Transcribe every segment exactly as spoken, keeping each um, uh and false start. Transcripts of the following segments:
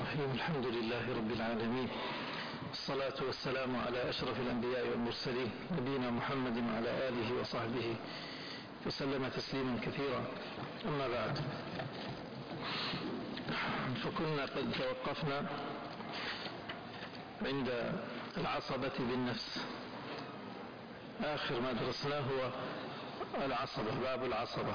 الرحيم. الحمد لله رب العالمين، الصلاة والسلام على أشرف الأنبياء والمرسلين نبينا محمد وعلى آله وصحبه وسلم تسليما كثيرا. أما بعد، فكنا قد توقفنا عند العصبة بالنفس. آخر ما درسناه هو العصبة، باب العصبة،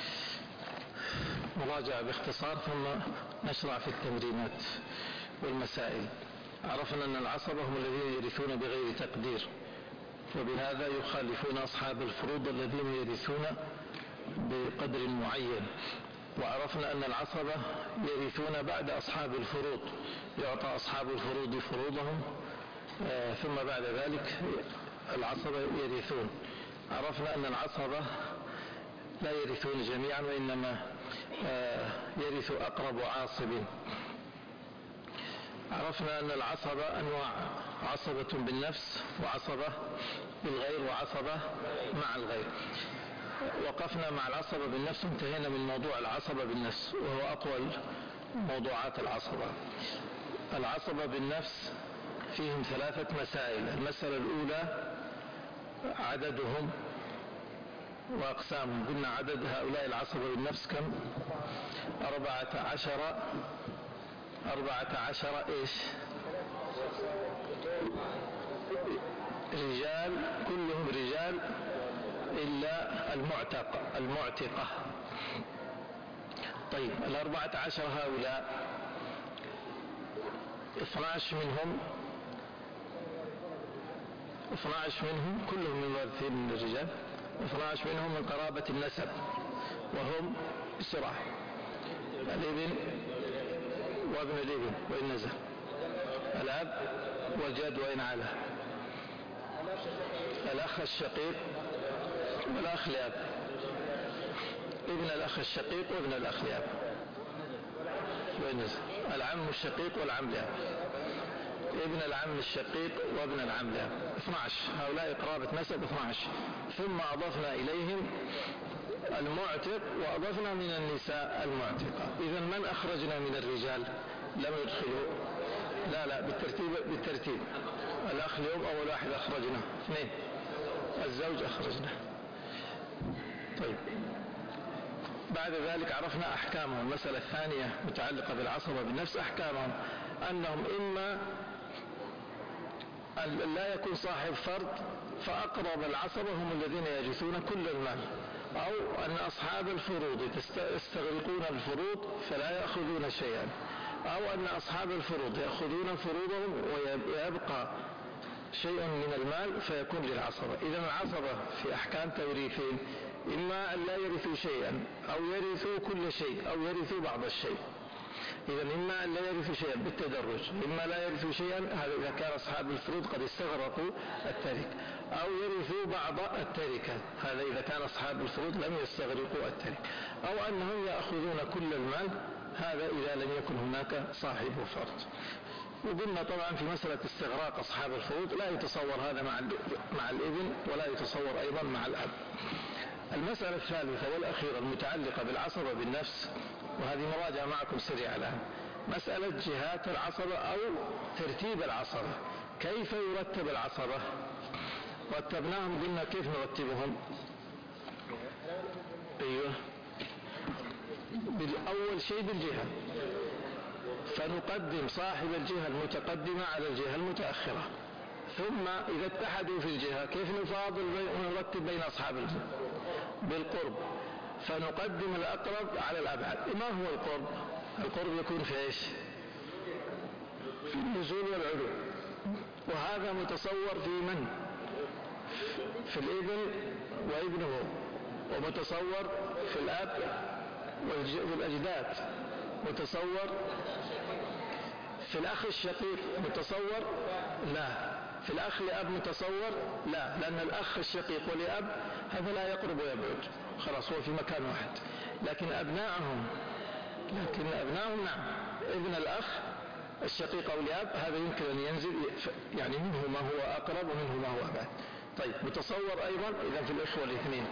مراجعة باختصار ثم نشرع في التمرينات والمسائل. عرفنا أن العصبة هم الذين يرثون بغير تقدير، وبهذا يخالفون أصحاب الفروض الذين يرثون بقدر معين. وعرفنا أن العصبة يرثون بعد أصحاب الفروض، يعطى أصحاب الفروض فروضهم آه ثم بعد ذلك العصبة يرثون. عرفنا أن العصبة لا يرثون جميعا، وإنما آه يرث أقرب عاصب. عرفنا أن العصبة أنواع: عصبة بالنفس، وعصبة بالغير، وعصبة مع الغير. وقفنا مع العصبة بالنفس، انتهينا من موضوع العصبة بالنفس، وهو أطول موضوعات العصبة. العصبة بالنفس فيهم ثلاثة مسائل. المسألة الأولى عددهم وأقسامهم. قلنا عدد هؤلاء العصبة بالنفس كم؟ أربعة عشر أربعة عشر إيش؟ رجال، كلهم رجال إلا المعتق المعتقة. طيب، الأربعة عشر هؤلاء اثنا عشر منهم اثنا عشر منهم كلهم من وارثين من الرجال، اثنا عشر منهم من قرابة النسب، وهم بسرعة: الابن وابن الابن وإن نزل، الأب والجد وإن علا، الأخ الشقيق والأخ لأب، ابن الأخ الشقيق وابن الأخ لأب وإن نزل، العم الشقيق والعم لأب، ابن العم الشقيق وابن العم لأب. اثنا عشر هؤلاء قرابة نسب اثنا عشر. ثم أضفنا إليهم المعتق، وأضفنا من النساء المعتقة. إذن من أخرجنا من الرجال لم يدخلوا؟ لا لا بالترتيب بالترتيب الأخ اليوم أول واحد أخرجنا، اثنين، الزوج أخرجنا. طيب، بعد ذلك عرفنا أحكامهم. المسألة الثانية متعلقة بالعصبة بالنفس، أحكامهم أنهم إما أن لا يكون صاحب فرض فأقرب العصبة هم الذين يرثون كل المال، أو أن أصحاب الفروض يستغرقون الفروض فلا يأخذون شيئا، أو أن أصحاب الفروض يأخذون فروضهم ويبقى شيء من المال فيكون للعصبة. إذن العصبة في أحكام توريثين: إما أن لا يرثوا شيئا، أو يرثوا كل شيء، أو يرثوا بعض الشيء. إذن إما أن لا يرثوا شيئا بالتدرج، إما لا يرثوا شيئا، هذا إذا كان أصحاب الفروض قد استغرقوا التركة، أو يرثوا بعض التركة، هذا إذا كان أصحاب الفروض لم يستغرقوا التركة، أو أنهم يأخذون كل المال، هذا إذا لم يكن هناك صاحب فرض. وقلنا طبعا في مسألة استغراق أصحاب الفروض لا يتصور هذا مع مع الابن، ولا يتصور أيضا مع الأب. المسألة الثالثة والأخيرة المتعلقة بالعصبة بالنفس، وهذه مراجعة معكم سريعة الآن، مسألة جهات العصبة أو ترتيب العصبة. كيف يرتب العصبة؟ رتبناهم، قلنا كيف نرتبهم؟ أيوه، بالأول شيء بالجهة، فنقدم صاحب الجهة المتقدمة على الجهة المتأخرة. ثم إذا اتحدوا في الجهة كيف نفاضل ونرتب بين أصحاب الجهة؟ بالقرب، فنقدم الأقرب على الأبعد. ما هو القرب؟ القرب يكون في إيش؟ في النزول والعلو، وهذا متصور في من؟ في الابن وابنه، ومتصور في الأب والأجداد، متصور في الأخ الشقيق، متصور لا في الأخ لأب، متصور لا، لأن الأخ الشقيق ولأب هذا لا يقرب ويبعد، خلاص هو في مكان واحد. لكن أبنائهم لكن أبنائهم نعم، ابن الأخ الشقيق أو لأب هذا يمكن أن ينزل، يعني منه ما هو أقرب ومنه ما هو أبعد. طيب، متصور أيضا إذا في الإخوة الاثنين.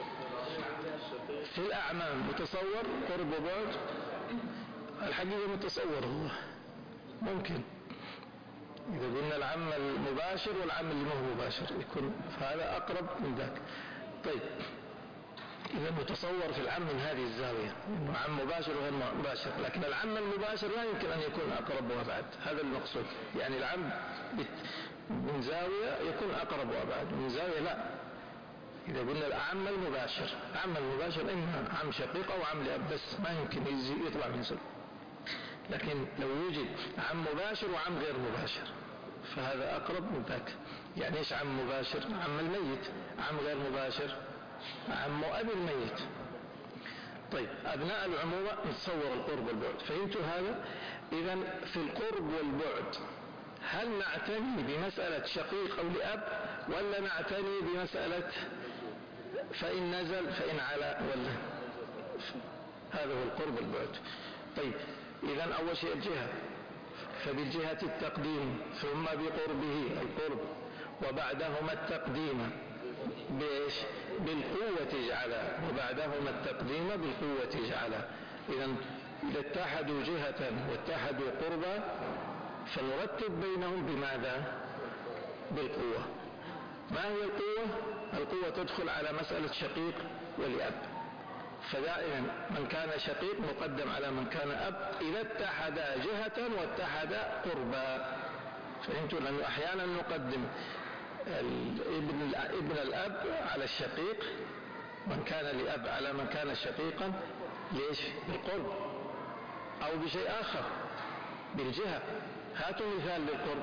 في الأعمام متصور قرب وبعد، الحقيقة متصور هو ممكن إذا قلنا العم المباشر والعم اللي ما هو مباشر يكون فهذا أقرب من ذاك. طيب إذا متصور في العم من هذه الزاوية إنه عم مباشر وغير مباشر، لكن العم المباشر لا يمكن أن يكون أقرب وأبعد، هذا المقصود. يعني العم من زاوية يكون أقرب وأبعد، من زاوية لا. إذا قلنا العم المباشر، عم المباشر إما عم شقيق أو عم لأب بس، ما يمكن يطلع من زاوية. لكن لو يوجد عم مباشر وعم غير مباشر فهذا أقرب من ذاك. يعني إيش عم مباشر؟ عم الميت. عم غير مباشر عم أبي الميت. طيب أبناء العمومة نتصور القرب والبعد، فهمتوا هذا؟ إذن في القرب والبعد هل نعتني بمسألة شقيق أو لأب ولا نعتني بمسألة فإن نزل فإن علا؟ ولا هذا هو القرب والبعد. طيب إذن أول شيء الجهة، فبالجهة التقديم ثم بقربه القرب وبعدهما التقديم بإيش؟ بالقوة اجعلا، وبعدهما التقديم بالقوة اجعلا. إذن إذا اتحدوا جهة واتحدوا قربا فنرتب بينهم بماذا؟ بالقوة. ما هي القوة؟ القوة تدخل على مسألة شقيق ولأب، فدائما من كان شقيق مقدم على من كان أب إذا اتحدا جهة واتحدا قربا. فهمتوا؟ لأنه أحيانا نقدم ابن, ابن الأب على الشقيق، من كان لأب على من كان شقيقا. ليش؟ بالقرب أو بشيء آخر بالجهة. هاتوا مثال للقرب.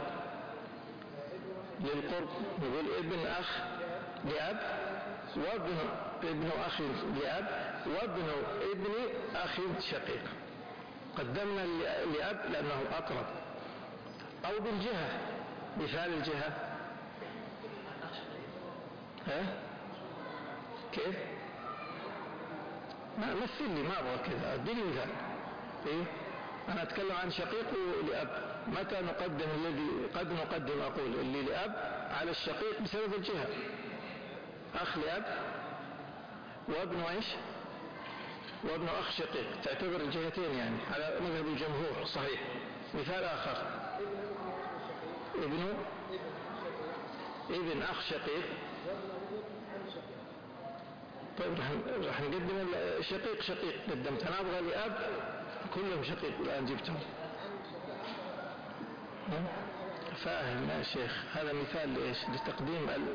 للقرب نقول ابن أخ لأب وابن ابن أخ لأب وابن ابن أخ شقيق، قدمنا لأب لأنه أقرب. أو بالجهة، مثال الجهة ها؟ كيف؟ ما مثل لي، ما أبغى كذا، أديني مثال. إيه؟ أنا أتكلم عن شقيق لأب. متى نقدم الذي قد نقدم أقول اللي لأب على الشقيق بسبب الجهة. أخ لأب وابن إيش؟ وابن أخ شقيق، تعتبر الجهتين يعني على مذهب الجمهور. صحيح. مثال آخر ابن ابن أخ شقيق. طيب رح نقدم الشقيق شقيق قدمت، أنا أبغى لأب كلهم شقيق الآن جبتهم. فاهم يا شيخ؟ هذا مثال لإيش؟ لتقديم ال...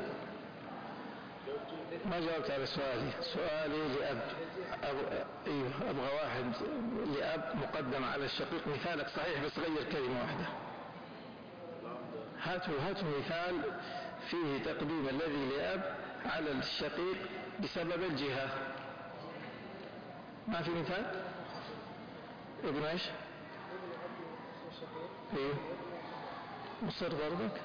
ما جاوبت على سؤالي. سؤالي لأب أبغى... أيوه أبغى واحد لأب مقدم على الشقيق. مثالك صحيح بس غير كلمة واحدة. هاتوا هاتوا مثال فيه تقديم الذي لأب على الشقيق بسبب الجهة. ما في مثال؟ ابن ايش؟ ايه مصر برضك.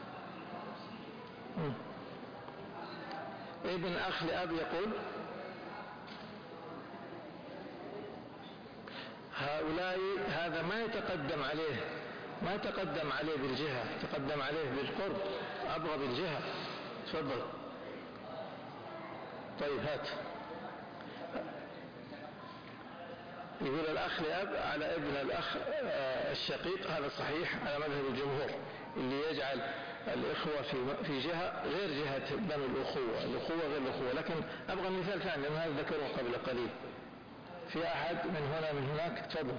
ابن اخ لأب يقول هؤلاء هذا ما يتقدم عليه، ما تقدم عليه بالجهة، تقدم عليه بالقرب. أبغى بالجهة. تفضل. طيب هات. يقول الأخ لأب على ابن الأخ الشقيق، هذا صحيح على مذهب الجمهور اللي يجعل الإخوة في في جهة غير جهة بنو الأخوة، الأخوة غير الأخوة. لكن أبغى مثال ثاني لأن هذا ذكره قبل قليل. في أحد من هنا من هناك؟ تفضل.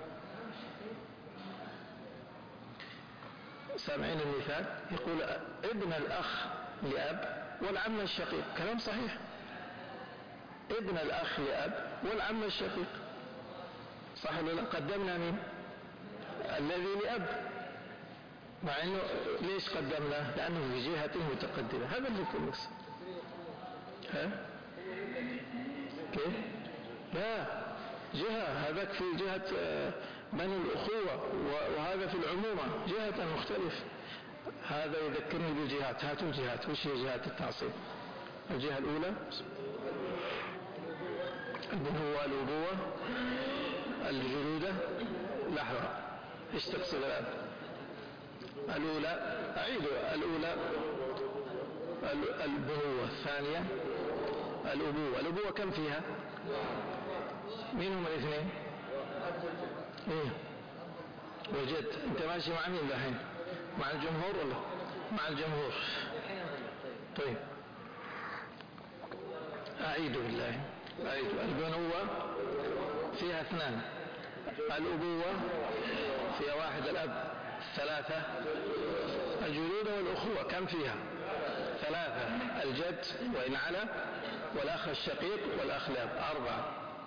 سامعين المثال؟ يقول ابن الأخ لأب والعم الشقيق، كلام صحيح. ابن الأخ لأب والعم الشقيق، صح ولا لا؟ قدمنا مين؟ الذي لأب، مع انه ليش قدمناه؟ لأنه في جهة متقدمة. هذا اللي يكون نقص. ها؟ كيف؟ لا، جهة هذاك في جهة بني الأخوة وهذا في العمومة جهة مختلف. هذا يذكرني بالجهات. هاتوا الجهات. وش هي جهات التعصيب؟ الجهة الأولى البنوة الأبوة الجلودة. لحظة، ايش تقصد الآن؟ الأولى أعيد. الأولى البنوة، الثانية الأبوة. الأبوة كم فيها؟ مين هم الاثنين؟ إيه؟ وجد. انت ماشي مع مين الحين؟ مع الجمهور ولا مع الجمهور؟ طيب اعيد بالله اعيد. البنوة فيها اثنان، الابوة فيها واحد الاب، ثلاثة الجدود والأخوة كم فيها؟ ثلاثة الجد وإن علا والأخ الشقيق والأخ الأب أربعة.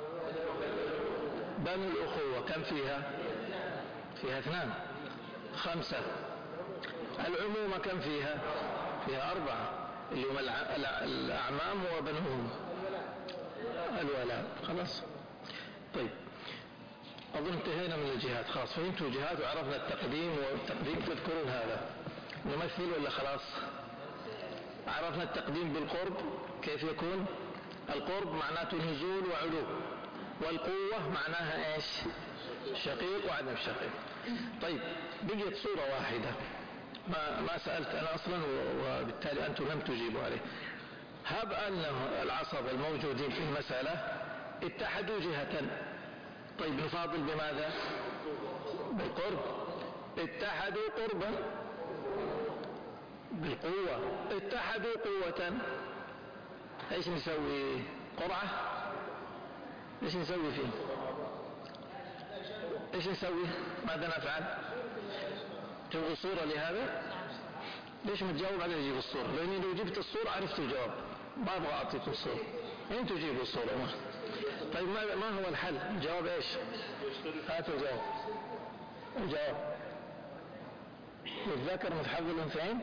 بنو الأخوة كم فيها؟ فيها اثنان. خمسة العمومة كم فيها؟ فيها أربعة اللي هم الأعمام وبنوهم الولاء. خلاص طيب أظن انتهينا من الجهات. خلاص فهمتوا الجهات وعرفنا التقديم والتقديم. تذكرون هذا نمثل ولا خلاص؟ عرفنا التقديم بالقرب كيف يكون؟ القرب معناته نزول وعلو، والقوة معناها ايش؟ شقيق وعدم شقيق. طيب بقيت صورة واحدة ما, ما سألت أنا أصلا وبالتالي أنتم لم تجيبوا عليه. هب أن العصبة الموجودين في المسألة اتحدوا جهة، طيب نفاضل بماذا؟ بالقرب. اتحدوا قربا بالقوة، اتحدوا قوة، ايش نسوي؟ قرعة؟ ايش نسوي فيه؟ ايش نسوي؟ ماذا نفعل؟ تبغوا صورة لهذا؟ ليش ما تجاوب على يجيب الصورة؟ لأني لو جبت الصورة عرفت الجواب، ما أبغى أعطيكم الصورة، أنتوا جيبوا الصورة. ما. طيب ما, ما هو الحل؟ الجواب إيش؟ هاتوا الجواب. الجواب الذكر متحول الأنثيين؟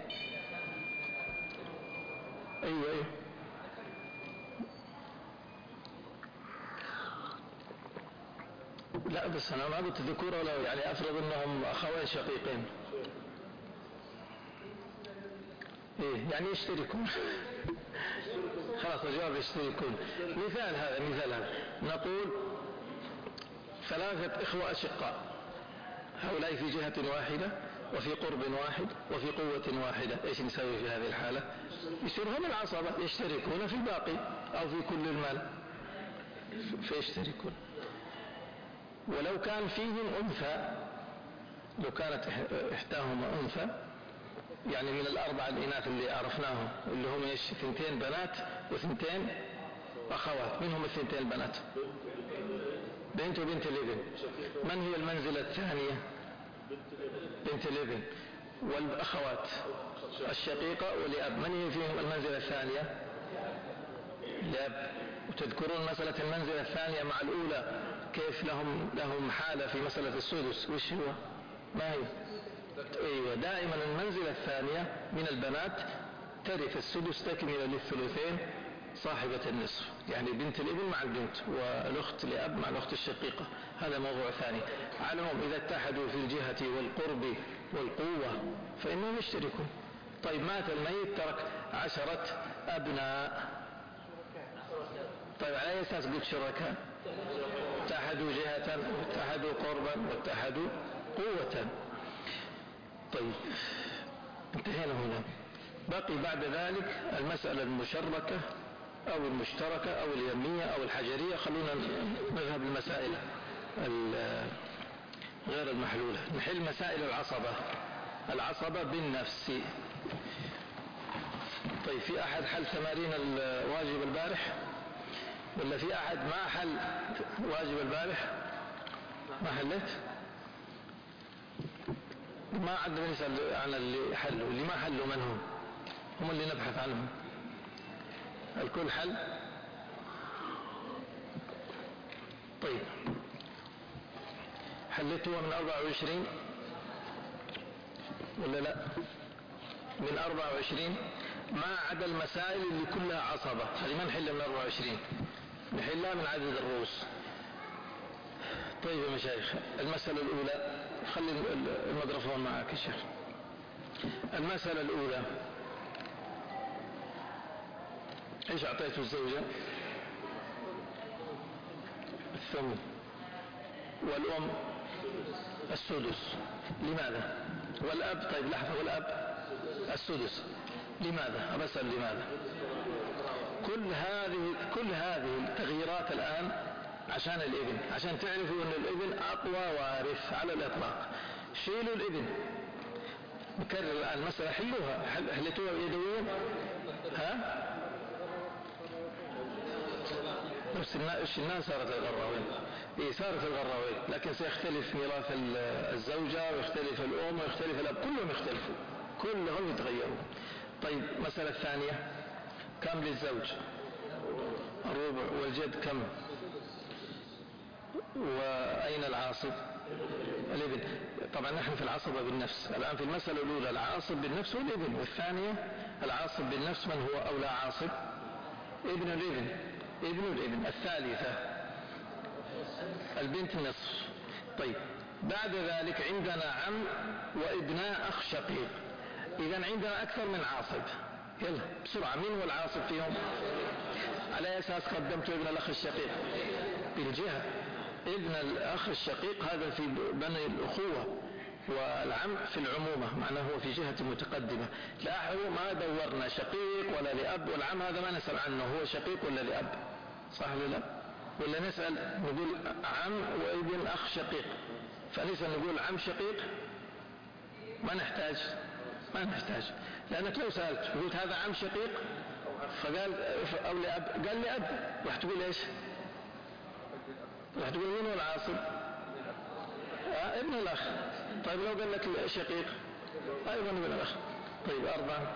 أيوه أيوه لا بس أنا ما قلت ذكور ولا يعني أفرض أنهم أخوين شقيقين. إيه يعني يشتركون. خلاص الجواب يشتركون. مثال هذا مثال هذا نقول ثلاثة إخوة أشقاء، هؤلاء في جهة واحدة وفي قرب واحد وفي قوة واحدة، إيش نسوي في هذه الحالة؟ يصير هم العصبة يشتركون في الباقي أو في كل المال فيشتركون. ولو كان فيهم أنثى، لو كانت إحداهما أنثى يعني من الأربع الإناث اللي عرفناهم اللي هم إيش؟ ثنتين بنات وثنتين أخوات، منهم الثنتين البنات بنت وبنت الابن. من هي المنزلة الثانية؟ بنت الابن. والأخوات الشقيقة والأب من هي فيهم المنزلة الثانية؟ الأب. وتذكرون مسألة المنزلة الثانية مع الأولى كيف لهم لهم حالة في مسألة السدس، وش هو؟ ما هي؟ أيوة دائما المنزلة الثانية من البنات ترث السدس تكملة للثلثين صاحبة النصف، يعني بنت الابن مع البنت والأخت لأب مع الأخت الشقيقة. هذا موضوع ثاني. علمهم إذا اتحدوا في الجهة والقرب والقوة فإنهم يشتركون. طيب مات الميت ترك عشرة أبناء، طيب على أي أساس قلت شركاء؟ اتحدوا جهة واتحدوا قربا واتحدوا قوة. طيب انتهينا هنا. بقي بعد ذلك المسألة المشركة أو المشتركة أو اليمية أو الحجرية. خلونا نذهب للمسائل غير المحلولة، نحل مسائل العصبة. العصبة بالنفس. طيب في أحد حل تمارين الواجب البارح ولا في أحد ما حل واجب البارح؟ ما حلت؟ ما عندنا نسأل عن اللي حلوا، اللي ما حلوا من هم؟ هم اللي نبحث عنهم. الكل حل؟ طيب حلتوها من أربعة وعشرين ولا لا؟ من أربعة وعشرين ما عدا المسائل اللي كلها عصبة، هذه ما نحلها من أربعة وعشرين، نحلها من عدد الرؤوس. طيب يا مشايخ المسألة الأولى، خلي الميكروفون معك يا شيخ. المسألة الأولى ايش اعطيته الزوجة؟ الثمن. والأم السدس. لماذا؟ والأب طيب لحظة، والأب السدس. لماذا؟ أبسأل لماذا؟ كل هذه كل هذه التغييرات الآن عشان الابن، عشان تعرفوا أن الابن أقوى وارث على الإطلاق. شيلوا الابن. نكرر الآن المسألة، حلوها، حلتوها يدويا. ها؟ نفس الناس صارت الغراوين. إيه صارت الغراوين، لكن سيختلف ميراث الزوجة ويختلف الأم ويختلف الأب، كلهم يختلفوا، كلهم يتغيروا. طيب مسألة الثانية، كم للزوج؟ الربع. والجد كم؟ وأين العاصب؟ الابن. طبعا نحن في العصبة بالنفس الآن. في المسألة الأولى العاصب بالنفس والابن، والثانية العاصب بالنفس من هو أولى عاصب؟ ابن الابن. ابن الابن. الثالثة البنت النصف. طيب بعد ذلك عندنا عم وابناء أخ شقيق. إذن عندنا أكثر من عاصب. يلا بسرعة، مين هو العاصب فيهم؟ على أساس قدمت ابن الأخ الشقيق بالجهة. ابن الأخ الشقيق هذا في بني الأخوة، والعم في العمومة، معناه هو في جهة متقدمة. لاحظوا ما دورنا شقيق ولا لأب، والعم هذا ما نسأل عنه هو شقيق ولا لأب، صح ولا لا؟ ولا نسأل نقول عم وابن أخ شقيق، فنسأل نقول عم شقيق؟ ما نحتاج ما نحتاج لأنك لو سألت قلت هذا عم شقيق فقال أو لأب، قال لأب، راح تقول إيش؟ راح تقول مين هو العاصب؟ آه ابن الأخ. طيب لو قال لك شقيق أيضا ابن الأخ. طيب أربعة.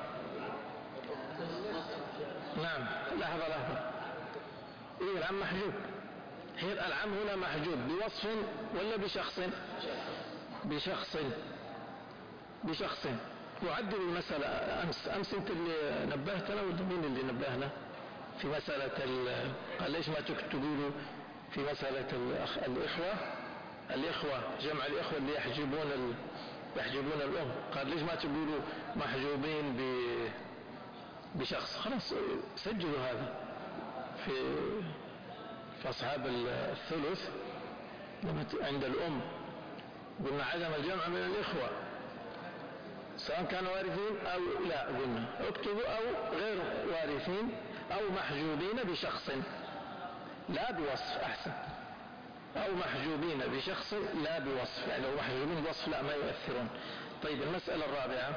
نعم لحظة لحظة. إيه العم محجوب. هي العم هنا محجوب بوصف ولا بشخص؟ بشخص بشخص. وعدل المسألة أمس أمس أنت اللي نبهتنا ولا مين اللي نبهنا في مسألة قال ليش ما تقولوا في مسألة الأخ... الإخوة الإخوة جمع الإخوة اللي يحجبون ال... يحجبون الأم، قال ليش ما تقولوا محجوبين ب... بشخص؟ خلاص سجلوا هذا في في أصحاب الثلث عند الأم قلنا عدم الجمع من الإخوة سواء كانوا وارثين أو لا، قلنا اكتبوا أو غير وارثين أو محجوبين بشخص لا بوصف أحسن، أو محجوبين بشخص لا بوصف، يعني لو محجوبين بوصف لا ما يؤثرون. طيب المسألة الرابعة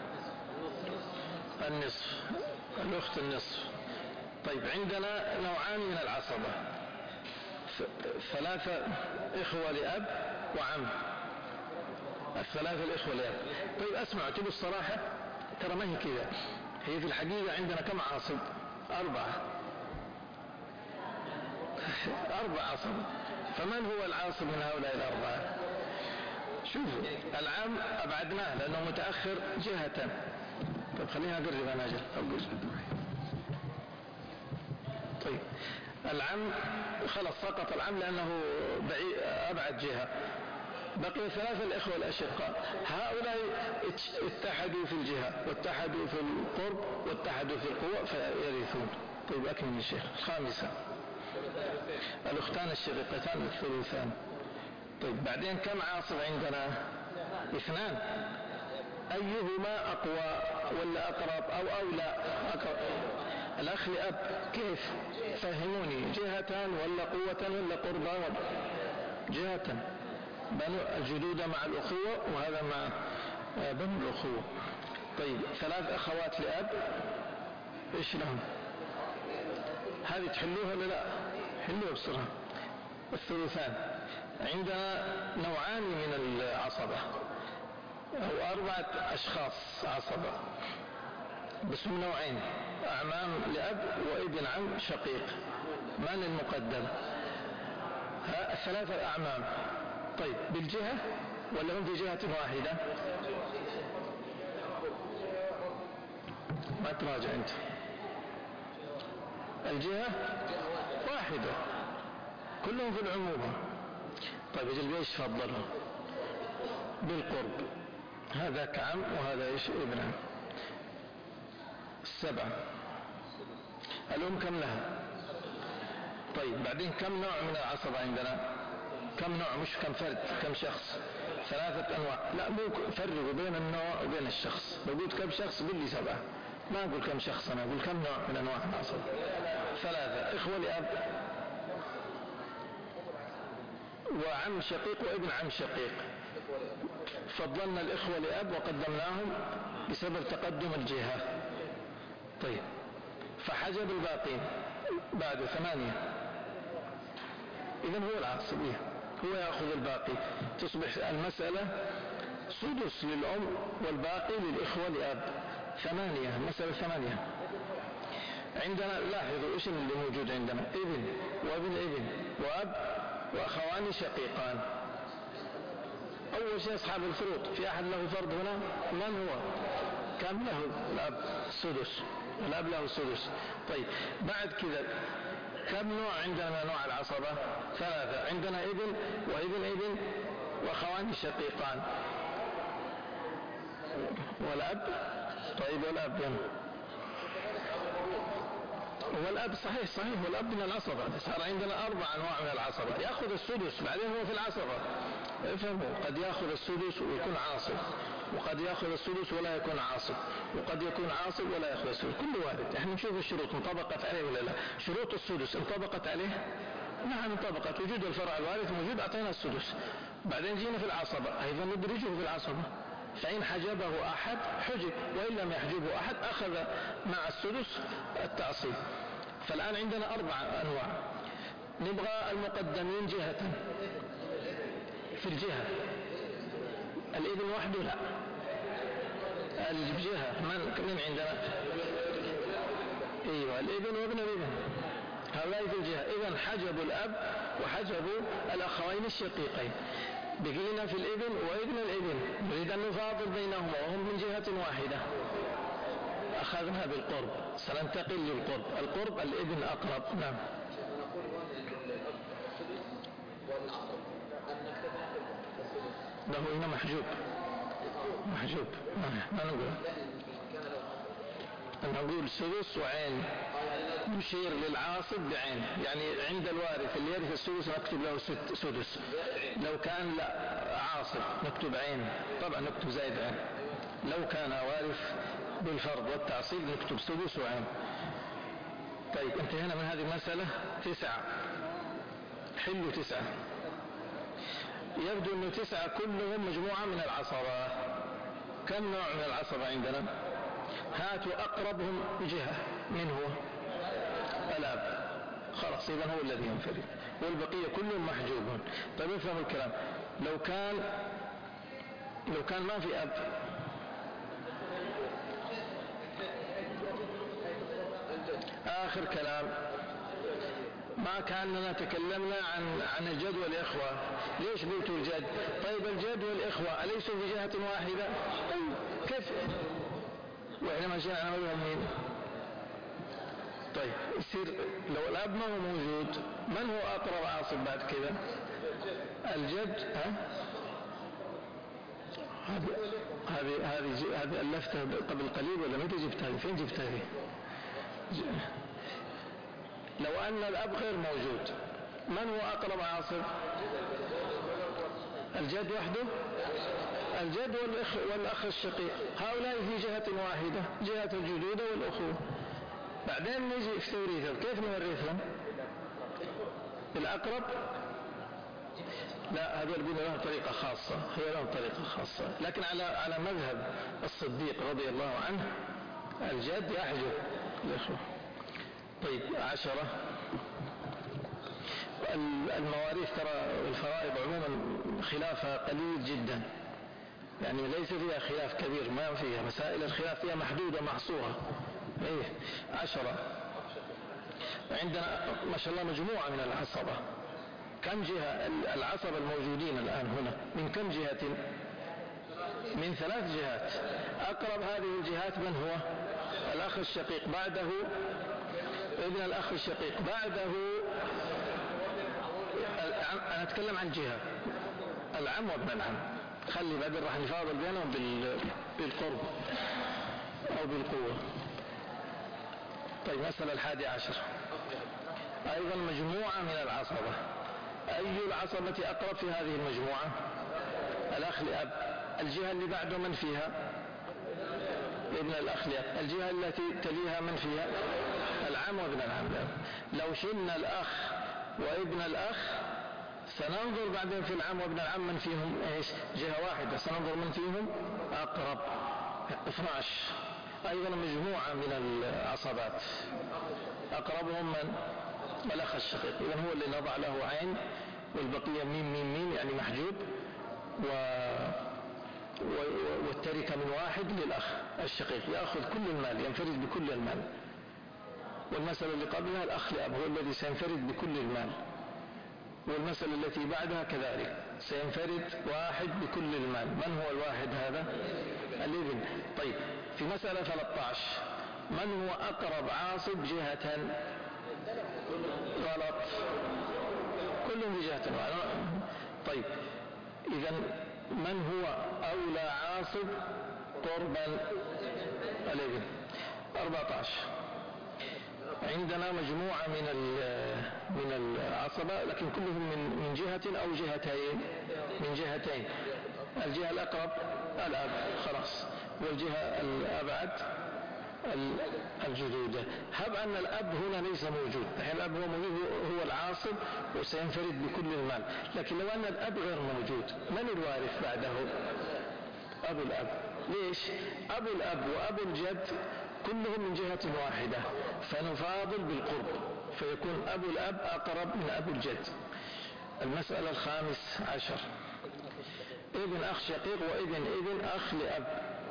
النصف، الأخت النصف. طيب عندنا نوعان من العصبة، ثلاثة إخوة لأب وعم، الثلاثة الإخوة لأب. طيب أسمع تبوا الصراحة ترى ما هي كذا، هي في الحقيقة عندنا كم عاصب؟ أربعة أربع عاصب. فمن هو العاصب من هؤلاء الأربعة؟ شوفوا العم أبعدناه لأنه متأخر جهة. طيب خلينا أقرب أنا أجل أقول. طيب العم خلص سقط العم لأنه بعيد أبعد جهة. بقي ثلاثة الإخوة الأشقاء، هؤلاء اتحدوا في الجهة واتحدوا في القرب واتحدوا في القوة فيرثون. طيب أكمل الشيخ. الخامسة الأختان الشقيقتان الثلثان. طيب بعدين كم عاصب عندنا؟ اثنان. أيهما أقوى ولا أقرب أو أولى؟ أقرب. الأخ لأب كيف؟ فهموني، جهة ولا قوة ولا قربا؟ جهة. بنو الجدود مع الأخوة وهذا مع بنو الأخوة. طيب ثلاث أخوات لأب إيش لهم؟ هذه تحلوها ولا لا؟ حلوها بسرعة. الثلثان. عندنا نوعان من العصبة أو أربعة أشخاص عصبة بس من نوعين، أعمام لأب وابن عم شقيق. من المقدم؟ ها الثلاثة أعمام. طيب بالجهة ولا هم في جهة واحدة؟ ما تراجع أنت. الجهة واحدة كلهم في العمومة. طيب اجل بيش فضلهم بالقرب، هذا عم وهذا ايش ابن عم. السبعة. الأم كم لها؟ طيب بعدين كم نوع من العصبة عندنا؟ كم نوع مش كم فرد كم شخص؟ ثلاثة أنواع. لا مو فرقوا بين النوع وبين الشخص. بقول كم شخص قل لي سبعة، ما أقول كم شخص، أنا أقول كم نوع من أنواع العصبة. ثلاثة إخوة لأب وعم شقيق وابن عم شقيق. فضلنا الإخوة لأب وقدمناهم بسبب تقدم الجهة. طيب فحجب الباقين بعد ثمانية، إذن هو العصبية، هو يأخذ الباقي، تصبح المسألة سدس للأم والباقي للإخوة لأب. ثمانية، مسألة ثمانية. عندنا لاحظوا إيش اللي موجود عندنا؟ ابن وابن ابن وأب وأخوان شقيقان. أول شيء أصحاب الفروض، في أحد له فرض هنا؟ من هو؟ كم له الأب؟ السدس، الأب له السدس. طيب بعد كذا كم نوع عندنا من نوع العصبة؟ ثلاثة. عندنا ابن وابن ابن وأخوان شقيقان والأب. طيب والأب يعني والأب صحيح صحيح والأب من العصبة. صار عندنا أربع أنواع من العصبة. يأخذ السدس بعدين هو في العصبة. افهموا، قد يأخذ السدس ويكون عاصب، وقد يأخذ السدس ولا يكون عاصب، وقد يكون عاصب ولا يأخذ السدس. كل وارد. احنا نشوف الشروط انطبقت عليه ولا لا. شروط السدس انطبقت عليه؟ نعم انطبقت. وجود الفرع الوارث موجود، أعطينا السدس. بعدين جينا في العصبة أيضا ندرجه في العصبة، فإن حجبه أحد حجب، وإن لم يحجبه أحد أخذ مع السدس التعصيب. فالآن عندنا أربع أنواع. نبغى المقدمين جهة. في الجهة الابن وحده لا، الجهة من من عندنا؟ ايوه الابن وابن الابن، هؤلاء في الجهة. اذا حجبوا الاب وحجبوا الاخوين الشقيقين، بقينا في الابن وابن الابن. نريد ان نفاضل بينهما وهم من جهة واحدة، اخذنا بالقرب، سننتقل للقرب. القرب الابن اقرب. نعم. له هنا محجوب محجوب ما نقول نقول سدس وعين، نشير للعاصب بعين. يعني عند الوارث اللي يرث السدس نكتب له سدس، لو كان لا عاصب نكتب عين، طبعا نكتب زائد عين. لو كان وارث بالفرض والتعصيب نكتب سدس وعين. طيب انتهينا من هذه المسألة. تسعة، حلوا تسعة. يبدو أن تسعة كلهم مجموعة من العصبة. كم نوع من العصبة عندنا؟ هاتوا أقربهم جهة. من هو؟ الأب. خلاص إذن هو الذي ينفرد، والبقية كلهم محجوبون. طيب افهموا الكلام. لو كان لو كان ما في أب، آخر كلام، ما كاننا تكلمنا عن عن الجد والإخوة. ليش قلت الجد؟ طيب الجد والإخوة أليسوا في جهة واحدة؟ كيف؟ وإحنا ماشيين على مين؟ طيب يصير لو الأب ما هو موجود، من هو أقرب عاصب بعد كذا؟ الجد. ها؟ هذه هذه هذه هذه ألفتها قبل قليل ولا متى جبتها؟ فين جبتها؟ لو أن الأب غير موجود، من هو أقرب عاصب؟ الجد وحده؟ الجد والأخ, والأخ الشقيق، هؤلاء في جهة واحدة، جهة الجدود والأخوة. بعدين نجي في توريثهم، كيف نورثهم؟ الأقرب؟ لا، هذول بنا لهم طريقة خاصة، هي لهم طريقة خاصة، لكن على على مذهب الصديق رضي الله عنه الجد يحجب الأخوة. طيب عشرة، المواريث ترى الفرائض عموما خلافها قليل جدا، يعني ليس فيها خلاف كبير، ما فيها مسائل الخلاف فيها محدودة محصورة. ايه عشرة. عندنا ما شاء الله مجموعة من العصبة. كم جهة العصبة الموجودين الآن هنا؟ من كم جهة؟ من ثلاث جهات. أقرب هذه الجهات من هو؟ الأخ الشقيق، بعده ابن الأخ الشقيق، بعده أنا أتكلم عن جهة العم وابن العم، خلي بعدين راح نفاضل بينهم بالقرب أو بالقوة. طيب مسألة الحادي عشر، أيضا مجموعة من العصبة. أي العصبة أقرب في هذه المجموعة؟ الأخ لأب. الجهة اللي بعده من فيها؟ ابن الأخ لأب. الجهة التي تليها من فيها؟ العم وابن العم. لو شلنا الأخ وابن الأخ سننظر بعدين في العم وابن العم من فيهم ايش جهة واحدة، سننظر من فيهم أقرب. اثني عشر أيضا مجموعة من العصبات، أقربهم من الأخ الشقيق، إذن هو اللي نضع له عين والبقية ميم ميم ميم يعني محجوب، و... و... والتركة من واحد للأخ الشقيق يأخذ كل المال، ينفرد بكل المال. والمسألة اللي قبلها الأخ لأب هو الذي سينفرد بكل المال، والمسألة التي بعدها كذلك سينفرد واحد بكل المال. من هو الواحد هذا؟ الابن. طيب في مسألة ثلاثة عشر من هو أقرب عاصب جهة؟ غلط، كلهم بجهة واحدة. طيب إذن من هو أولى عاصب قربا؟ الابن. أربعة عشر عندنا مجموعة من من العصبة لكن كلهم من من جهة أو جهتين، من جهتين. الجهة الأقرب الأب خلاص، والجهة الأبعد الجدود. هب أن الأب هنا ليس موجود، الأب هو موجود، هو العاصب وسينفرد بكل المال. لكن لو أن الأب غير موجود من الوارث بعده؟ أبو الأب. ليش؟ أبو الأب وأبو الجد كلهم من جهة واحدة، فنفاضل بالقرب، فيكون أبو الأب أقرب من أبو الجد. المسألة الخامس عشر ابن أخ شقيق وابن ابن أخ لأب،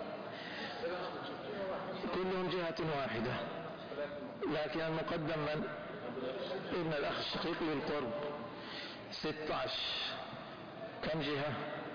كلهم جهة واحدة، لكن المقدم من؟ ابن الأخ الشقيق للقرب. ستة عشر كم جهة؟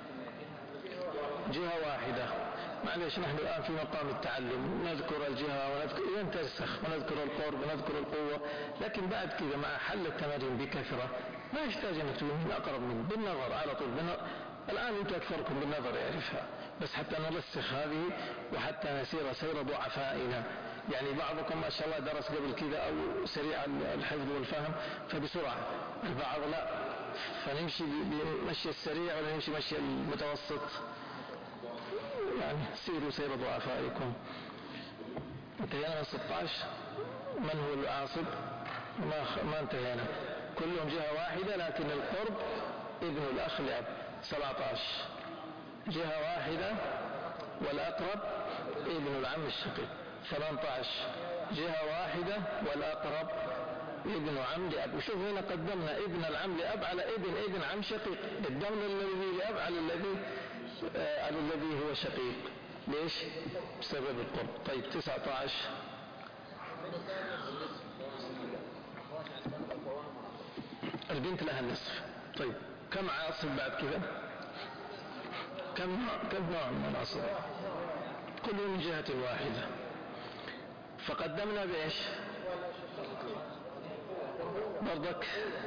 جهة واحدة. معلش نحن الآن في مقام التعلم، نذكر الجهة ونذكر إذا ترسخ ونذكر القرب ونذكر القوة، لكن بعد كذا مع حل التمارين بكثرة ما يحتاج أن تكون من أقرب منه بالنظر على طول. بالنظر. الآن أنت أكثركم بالنظر يعرفها، بس حتى نرسخ هذه وحتى نسير سير ضعفائنا. يعني بعضكم ما شاء الله درس قبل كذا أو سريع الحفظ والفهم فبسرعة، البعض لا، فنمشي بمشي السريع ولا نمشي مشي المتوسط. يعني سيروا سير ضعفائكم. انتهينا من ستة عشر. من هو العاصب؟ ما, ما انتهينا، كلهم جهة واحدة لكن القرب ابن الأخ لأب. سبعة عشر جهة واحدة والأقرب ابن العم الشقيق. ثمانية عشر جهة واحدة والأقرب ابن عم لأب. وشوف هنا قدمنا ابن العم لأب على ابن ابن عم شقيق، قدمنا الذي لأب على الذي آه على الذي هو شقيق. ليش؟ بسبب القرب. طيب تسعة عشر البنت لها النصف. طيب كم عاصب بعد كذا؟ كم نوع كم نوع من العصب؟ كله من جهة واحدة. فقدمنا بإيش؟ برضك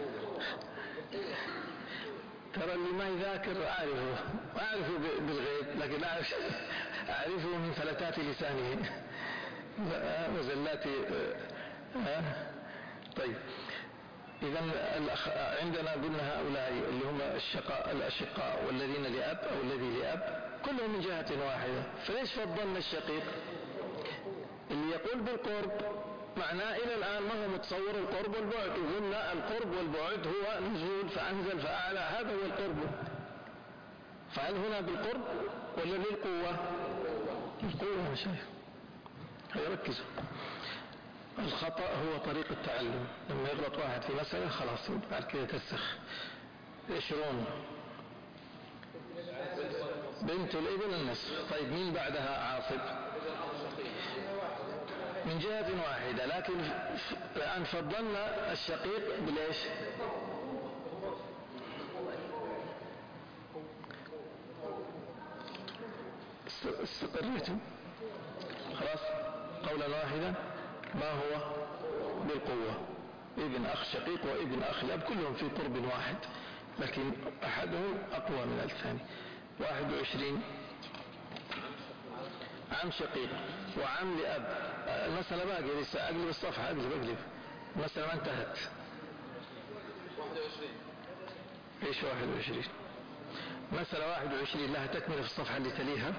ترى اللي ما يذاكر أعرفه أعرفه بالغيب، لكن أعرف أعرفه من فلتات لسانه وزلات. طيب إذا عندنا قلنا هؤلاء اللي هم الشقاء الأشقاء والذين لأب أو الذي لأب كلهم من جهة واحدة. فليش فضلنا الشقيق؟ اللي يقول بالقرب معناه إلى الآن ما هو متصور القرب والبعد، وقلنا القرب والبعد هو نزول فأنزل فأعلى، هذا هو القرب. فهل هنا بالقرب ولا للقوة؟ القوة يا شيخ، ركزوا. الخطأ هو طريق التعلم، لما يغلط واحد في مسألة خلاص بعد كده تسخ. عشرون بنت الابن النصف. طيب مين بعدها عاصب؟ من جهة واحدة، لكن الآن فضلنا الشقيق بالإيش؟ استقريتم خلاص قولا واحدا. ما هو؟ بالقوة. ابن أخ شقيق وابن أخ لأب كلهم في قرب واحد، لكن أحدهم أقوى من الثاني. واحد وعشرين عم شقيق وعم لأب. المسألة باقي لسه، أقلب الصفحة، أقلب أقلب المسألة ما انتهت. واحد وعشرين إيش واحد وعشرين؟ مسألة واحد وعشرين لها تكملة في الصفحة اللي تليها.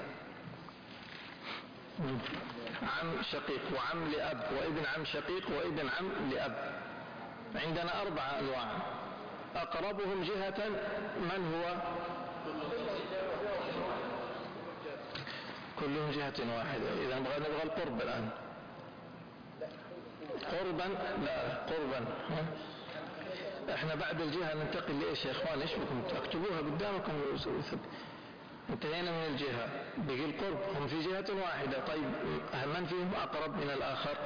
عم شقيق وعم لأب وابن عم شقيق وابن عم لأب. عندنا أربعة أنواع. أقربهم جهة من هو؟ كلهم جهة واحدة. إذا نبغى نبغى القرب الآن. قربا لا قربا ها؟ احنا بعد الجهة ننتقل لإيش يا إخوان؟ إيش بكم تكتبوها قدامكم؟ انتهينا من الجهة، بقي القرب، هم في جهة واحدة. طيب من فيهم أقرب من الآخر؟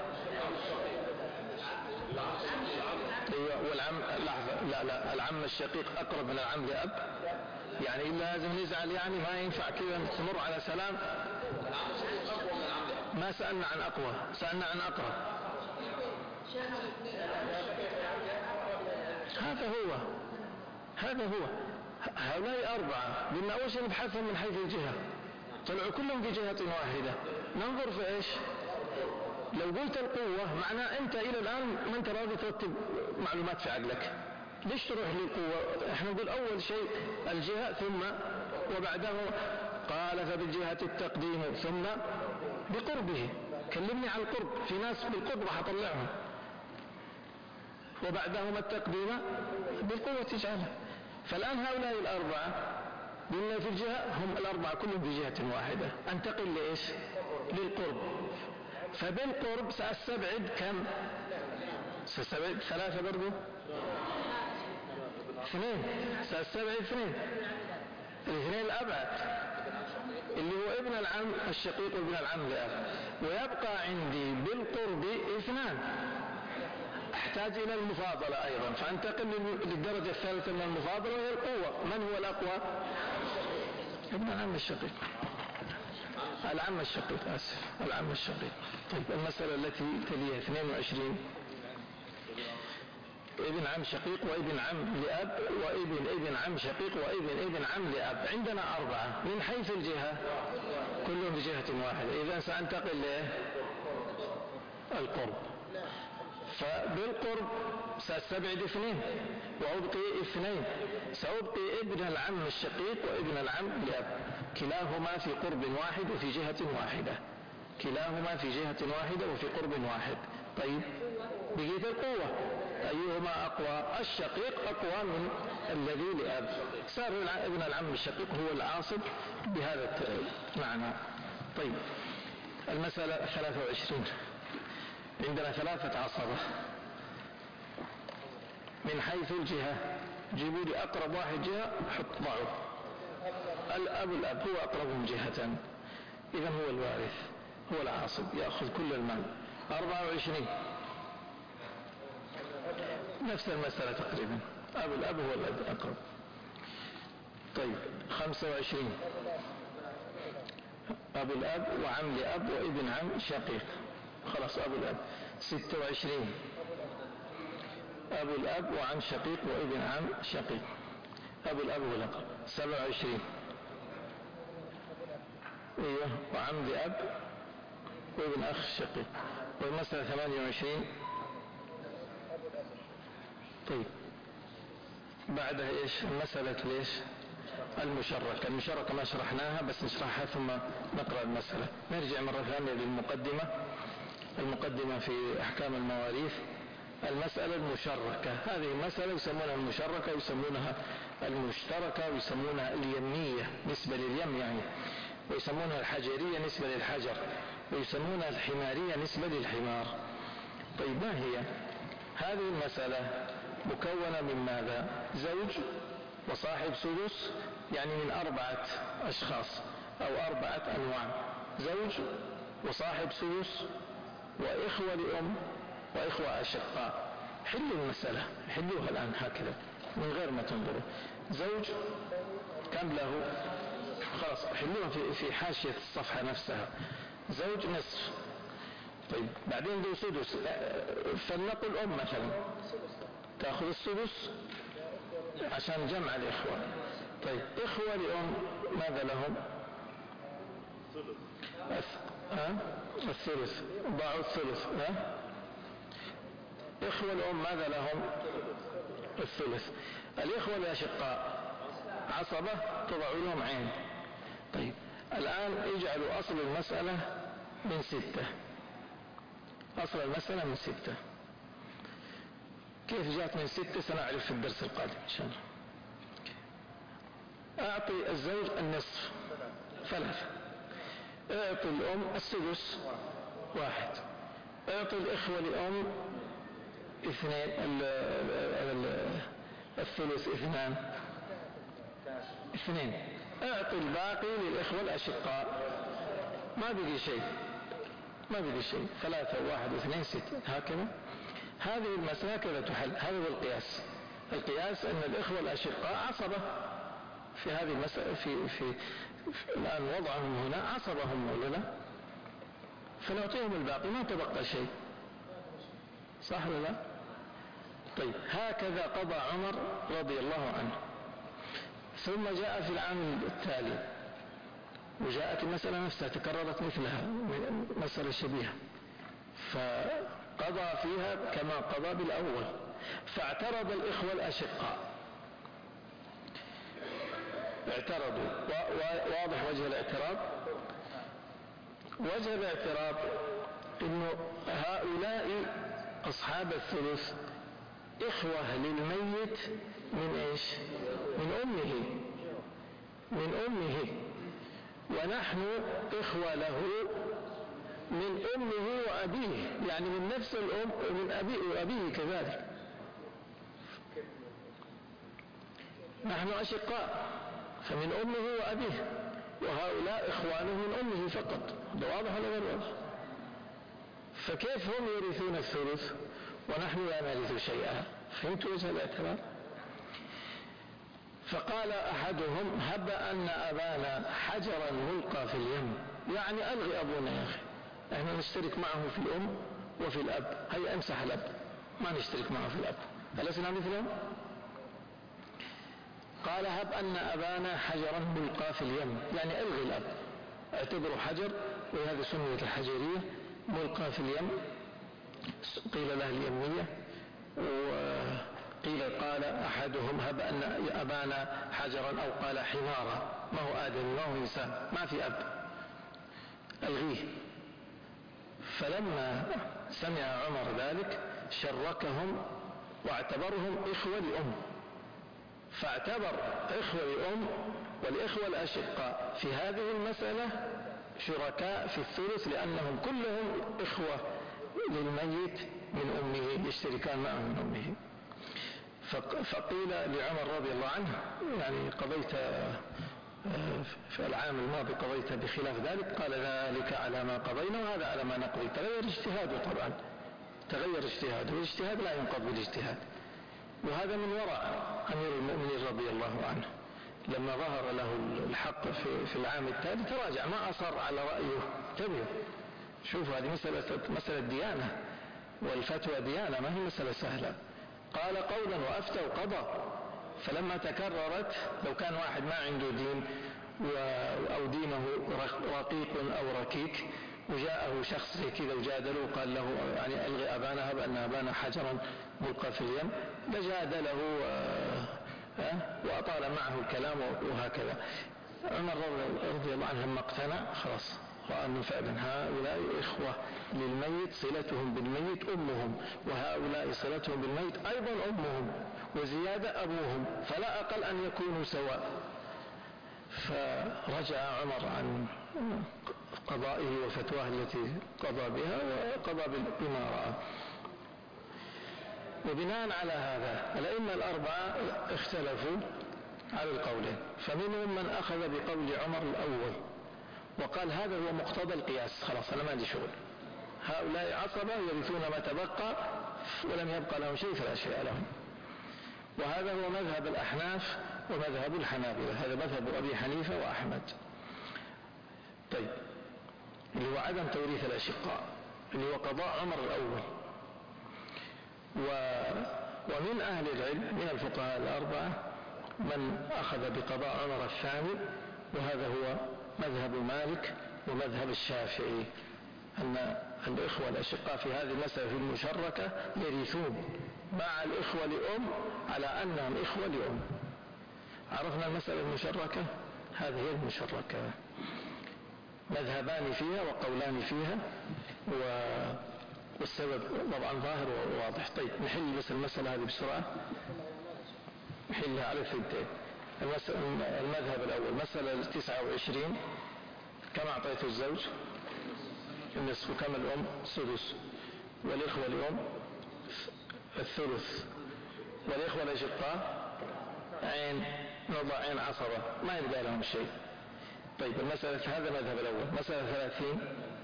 ايوه والعم لحظة لا لا العم الشقيق أقرب من العم لأب؟ يعني إلا لازم نزعل يعني؟ ما ينفع كذا نمر على سلام؟ ما سألنا عن أقوى، سألنا عن أقرب. هذا هو هذا هو هؤلاء أربعة قلنا أول شيء نبحثهم من حيث الجهة، طلعوا كلهم في جهة واحدة. ننظر في إيش؟ لو قلت القوة معناه أنت إلى الآن ما أنت راضي ترتب معلومات في عقلك. ليش تروح للقوة؟ احنا نقول أول شيء الجهة ثم وبعده قال فبالجهة التقديم ثم بقربه. كلمني عن القرب، في ناس بالقرب راح أطلعهم. وبعدهما التقديم بالقوة تجعلها. فالآن هؤلاء الأربعة قلنا في الجهة هم الأربعة كلهم في جهة واحدة. أنتقل لإيش؟ للقرب. فبالقرب سأستبعد كم؟ سأستبعد ثلاثة برضو؟ اثنين. سأستبعد اثنين. الاثنين الأبعد اللي هو ابن العم الشقيق وابن العم لأب. ويبقى عندي بالقرب اثنان. أحتاج إلى المفاضلة أيضا، فأنتقل للدرجة الثالثة من المفاضلة وهي القوة. من هو الأقوى؟ ابن العم الشقيق، العم الشقيق آسف العم الشقيق. طيب المسألة التي تليها اثنين وعشرين. ابن عم شقيق وابن عم لأب وابن ابن عم شقيق وابن ابن عم لأب. عندنا أربعة من حيث الجهة كلهم بجهة واحدة. إذا سأنتقل له القرب. فبالقرب سأستبعد اثنين وأبقي اثنين. سأبقي ابن العم الشقيق وابن العم لأب، كلاهما في قرب واحد وفي جهة واحدة. كلاهما في جهة واحدة وفي قرب واحد. طيب بقيت القوة أيهما أقوى؟ الشقيق أقوى من الذي لأب. صار ابن العم الشقيق هو العاصب بهذا المعنى. طيب المسألة ثلاثة وعشرين. عندنا ثلاثة عصبة من حيث الجهة. جيبوا لي أقرب واحد جهة حط ضعه. الأب الأب هو أقربهم جهة، إذن هو الوارث هو العاصب يأخذ كل المال. أربعة وعشرين نفس المسألة تقريبا، أب الأب هو الأقرب. طيب خمسة وعشرين أب الأب وعم لأب وابن عم شقيق، خلاص أبو الأب. ستة وعشرين أبو الأب وعم شقيق وابن عم شقيق، أبو الأب هو الأقرب. سبعة وعشرين ايوه وعم لأب وابن أخ شقيق. والمسألة ثمانية وعشرين. طيب بعدها ايش؟ المسألة ليش؟ المشركة. المشركة ما شرحناها بس نشرحها ثم نقرأ المسألة. نرجع مرة ثانية للمقدمة. المقدمة في أحكام المواريث. المسألة المشركة، هذه المسألة يسمونها المشركة ويسمونها المشتركة ويسمونها اليمية نسبة لليم يعني، ويسمونها الحجرية نسبة للحجر، ويسمونها الحمارية نسبة للحمار. طيب ما هي هذه المسألة؟ مكونة من ماذا؟ زوج وصاحب سدس، يعني من أربعة أشخاص أو أربعة أنواع. زوج وصاحب سدس وإخوة لأم وإخوة أشقاء. حلوا المسألة، حلوها الآن هكذا من غير ما تنظروا. زوج كم له؟ خلاص حلوها في, في حاشية الصفحة نفسها. زوج نصف. طيب بعدين ذو سدس، فلنقل أم مثلا تأخذ السدس عشان جمع الإخوة. طيب إخوة لأم ماذا لهم؟ ها؟ الثلث. ضاعوا الثلث. ها؟ إخوة الأم ماذا لهم؟ الثلث. الإخوة الأشقاء عصبة تضع لهم عين. طيب الآن اجعلوا أصل المسألة من ستة. أصل المسألة من ستة. كيف جاءت من ستة سنعرف في الدرس القادم إن شاء الله. أعطي الزوج النصف ثلاثة، أعطي الأم السدس واحد، أعطي الإخوة لأم اثنين، الثلث اثنان اثنين، أعطي الباقي للإخوة الأشقاء. ما بقي شيء، ما بقي شيء، ثلاثة واحد واثنين ستة، هكذا. هذه المسألة كذا تحل. هذا هو القياس. القياس أن الإخوة الأشقاء عصبة في هذه المسألة، في, في, في الآن وضعهم هنا عصبهم ولا لا، فنعطيهم الباقي، ما تبقى شيء، صح ولا لا؟ طيب، هكذا قضى عمر رضي الله عنه. ثم جاء في العام التالي وجاءت المسألة نفسها، تكررت مثلها مسألة شبيهة، فقضى فيها كما قضى بالأول. فاعترض الإخوة الأشقاء، اعترضوا. واضح وجه الاعتراض؟ وجه الاعتراض إنه هؤلاء أصحاب الثلث إخوة للميت من إيش؟ من أمه، من أمه، ونحن إخوة له من أمه وأبيه، يعني من نفس الأم ومن أبيه وأبيه كذلك. نحن أشقاء فمن أمه وأبيه، وهؤلاء إخوانه من أمه فقط. ده واضح ولا غير واضح؟ فكيف هم يرثون الثلث ونحن لا نرث شيئا؟ فهمت وجه الاعتراض؟ فقال أحدهم: هب أن أبانا حجرا ملقى في اليم، يعني ألغي أبونا يا أخي، احنا نشترك معه في الأم وفي الأب، هيا امسح الأب، ما نشترك معه في الأب، ألسنا مثلهم؟ قال: هب أن أبانا حجرا ملقى في اليم، يعني ألغي الأب، اعتبروا حجر، وهذه سنة الحجرية، ملقى في اليم، قيل له اليمية. وقيل قال أحدهم: هب أن أبانا حجرا، أو قال حمارا، ما هو آدم، ما هو إنسان، ما في أب، ألغيه. فلما سمع عمر ذلك شركهم واعتبرهم إخوة لأم، فاعتبر إخوة لأم والإخوة الأشقاء في هذه المسألة شركاء في الثلث، لأنهم كلهم إخوة للميت من أمه، يشتركان معه من أمه. فقيل لعمر رضي الله عنه: يعني قضيت في العام الماضي قضيت بخلاف ذلك. قال: ذلك على ما قضينا وهذا على ما نقضي. تغير اجتهاده، طبعا تغير اجتهاده، والاجتهاد لا ينقض بالاجتهاد. وهذا من وراء أمير المؤمنين رضي الله عنه، لما ظهر له الحق في, في العام التالي تراجع، ما أصر على رأيه. انتبهوا، شوفوا، هذه مسألة, مسألة ديانة، والفتوى ديانة، ما هي مسألة سهلة. قال قولا وأفتى وقضى. فلما تكررت، لو كان واحد ما عنده دين أو دينه رقيق أو ركيك، وجاءه شخص زي كذا وجادله وقال له يعني ألغي أبانا، هب أن أبانا حجرا ملقى في اليم، لجادله وأطال معه الكلام وهكذا. عمر رضي الله عنه لما اقتنع خلاص، وأن فعلا هؤلاء إخوة للميت، صلتهم بالميت أمهم، وهؤلاء صلتهم بالميت أيضا أمهم، وزيادة أبوهم، فلا أقل أن يكونوا سواء. فرجع عمر عن قضائه وفتواه التي قضى بها، وقضى بما رأى. وبناء على هذا الأئمة الأربعة اختلفوا على القولين، فمنهم من أخذ بقول عمر الأول وقال هذا هو مقتضى القياس، خلاص أنا ما عندي شغل، هؤلاء عصبة يرثون ما تبقى ولم يبقى لهم شيء فلا شيء لهم. وهذا هو مذهب الأحناف ومذهب الحنابلة، هذا مذهب أبي حنيفة وأحمد. طيب، اللي هو عدم توريث الأشقاء، اللي هو قضاء عمر الأول. و... ومن أهل العلم من الفقهاء الأربعة من أخذ بقضاء عمر الثاني، وهذا هو مذهب مالك ومذهب الشافعي، أن الإخوة الأشقاء في هذه المسألة في المشركة يرثون مع الإخوة لأم على أنهم إخوة لأم. عرفنا المسألة المشركة، هذه هي المشركة، مذهبان فيها وقولان فيها، و... والسبب طبعا ظاهر وواضح. طيب نحل بس المسألة هذه بسرعة، نحلها على ثنتين. المذهب الأول مسألة تسعة وعشرين، كم أعطيته الزوج؟ النصف. وكم الأم؟ سدس. والإخوة الأم الثلث. والإخوة الأشقاء عين، نضع عين عصبة، ما يبقى لهم شيء. طيب المسألة، هذا المذهب الأول. مسألة ثلاثين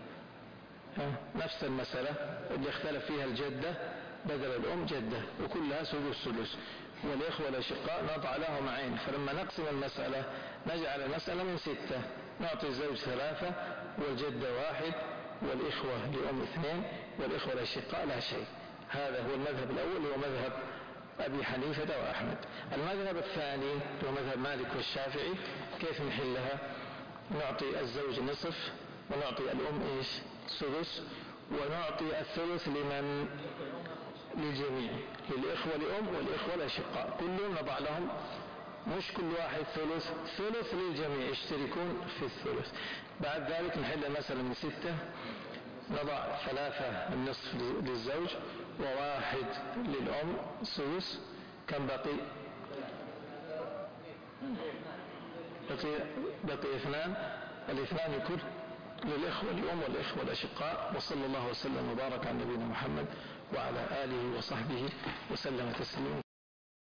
نفس المسألة اللي اختلف فيها الجدة بدل الأم جدة، وكلها سدس سدس. والإخوة الأشقاء نضع لهم عين، فلما نقسم المسألة نجعل المسألة من ستة، نعطي الزوج ثلاثة والجدة واحد والإخوة لأم اثنين والإخوة الأشقاء لا شيء. هذا هو المذهب الأول، هو مذهب أبي حنيفة وأحمد. المذهب الثاني هو مذهب مالك والشافعي. كيف نحلها؟ نعطي الزوج نصف، ونعطي الأم إيش؟ سدس، ونعطي الثلث لمن؟ للجميع، للإخوة لأم والإخوة الأشقاء كلهم نضع لهم، مش كل واحد ثلث، ثلث للجميع يشتركون في الثلث. بعد ذلك نحل المسألة من ستة، نضع ثلاثة النصف للزوج وواحد للأم سدس. كم بقي؟ بقي, بقي اثنان، الاثنان يكون للإخوة الأم والإخوة الأشقاء. وصلى الله وسلم وبارك على نبينا محمد وعلى آله وصحبه وسلم تسليما.